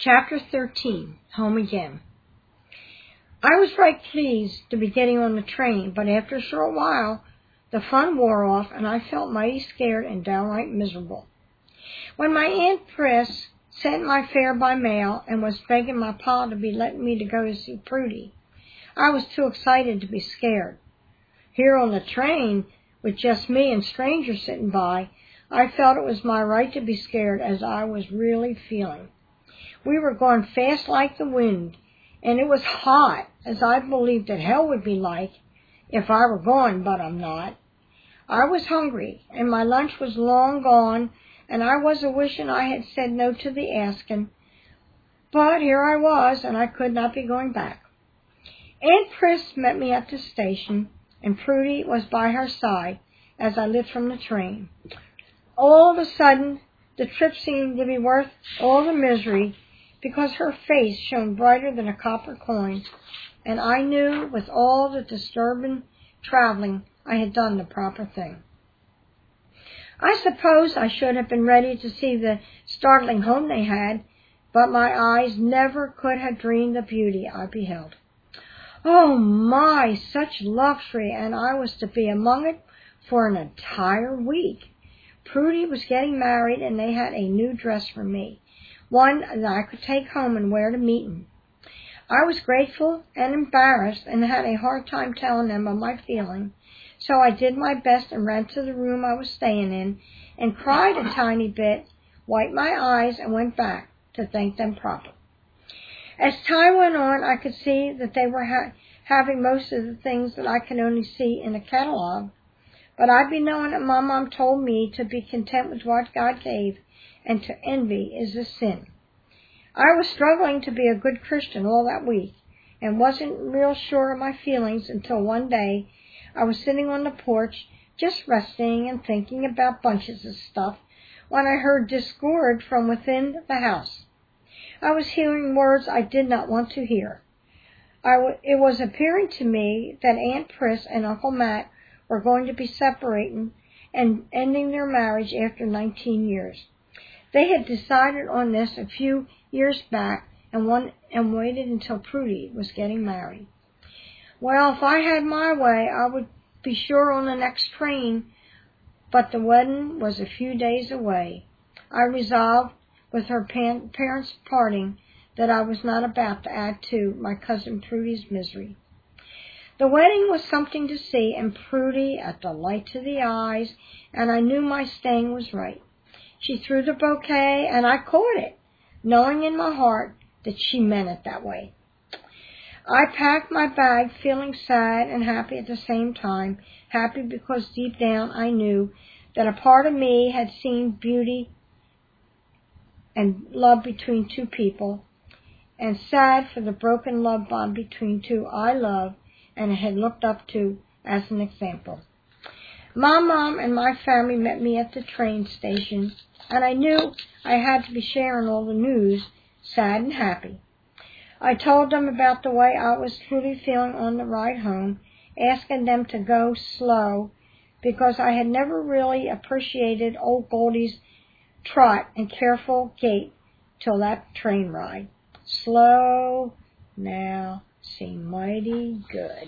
Chapter 13, Home Again. I was right pleased to be getting on the train, but after a short while, the fun wore off, and I felt mighty scared and downright miserable. When my Aunt Pris sent my fare by mail and was begging my pa to be letting me to go to see Prudy, I was too excited to be scared. Here on the train, with just me and strangers sitting by, I felt it was my right to be scared, as I was really feeling. We were going fast like the wind, and it was hot, as I believed that hell would be like if I were going, but I'm not. I was hungry, and my lunch was long gone, and I was a-wishing I had said no to the asking, but here I was, and I could not be going back. Aunt Pris met me at the station, and Prudy was by her side as I lit from the train. All of a sudden, the trip seemed to be worth all the misery, because her face shone brighter than a copper coin, and I knew with all the disturbing traveling I had done the proper thing. I suppose I should have been ready to see the startling home they had, but my eyes never could have dreamed the beauty I beheld. Oh my, such luxury, and I was to be among it for an entire week. Prudy was getting married, and they had a new dress for me, one that I could take home and wear to meeting. I was grateful and embarrassed and had a hard time telling them of my feeling, so I did my best and ran to the room I was staying in and cried a tiny bit, wiped my eyes, and went back to thank them proper. As time went on, I could see that they were having most of the things that I can only see in a catalog, but I'd be knowing that my mom told me to be content with what God gave, and to envy is a sin. I was struggling to be a good Christian all that week, and wasn't real sure of my feelings until one day I was sitting on the porch, just resting and thinking about bunches of stuff, when I heard discord from within the house. I was hearing words I did not want to hear. It was appearing to me that Aunt Pris and Uncle Matt were going to be separating and ending their marriage after 19 years. They had decided on this a few years back and waited until Prudy was getting married. Well, if I had my way, I would be sure on the next train, but the wedding was a few days away. I resolved, with her parents parting, that I was not about to add to my cousin Prudy's misery. The wedding was something to see, and Prudy a delight to the eyes, and I knew my staying was right. She threw the bouquet, and I caught it, knowing in my heart that she meant it that way. I packed my bag, feeling sad and happy at the same time, happy because deep down I knew that a part of me had seen beauty and love between two people, and sad for the broken love bond between two I loved and had looked up to as an example. My mom and my family met me at the train station, and I knew I had to be sharing all the news, sad and happy. I told them about the way I was truly feeling on the ride home, asking them to go slow, because I had never really appreciated old Goldie's trot and careful gait till that train ride. Slow now seemed mighty good.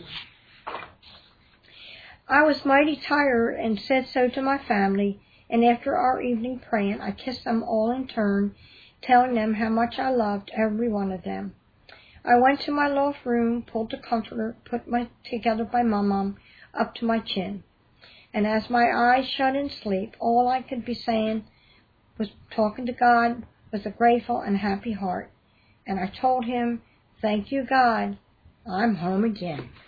I was mighty tired and said so to my family, and after our evening praying, I kissed them all in turn, telling them how much I loved every one of them. I went to my loft room, pulled the comforter, put together by my mom, up to my chin, and as my eyes shut in sleep, all I could be saying was talking to God with a grateful and happy heart, and I told him, "Thank you, God, I'm home again."